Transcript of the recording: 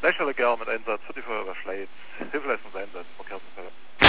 Leichteller Gär mit Einsatz für die Feuerwehr Schleiz, Hilfeleistungseinsatz, Verkehrsunfälle.